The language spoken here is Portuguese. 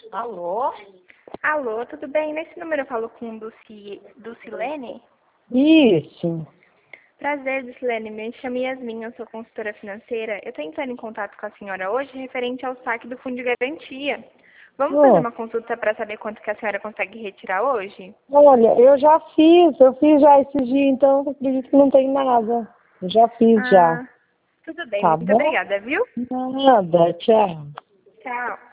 Alô? Alô, tudo bem? Nesse número eu falo com Dulcilene? Isso. Prazer, Dulcilene. Me chamo Yasmin, eu sou consultora financeira. Eu estou entrando em contato com a senhora hoje referente ao saque do Fundo de Garantia. Vamos fazer Ô, uma consulta para saber quanto que a senhora consegue retirar hoje? olha, eu fiz já esse dia, então eu acredito que não tem nada. Eu já fiz já. Ah, tudo bem. Tá Muito bom? obrigada, viu? Nada, tchau. Tchau.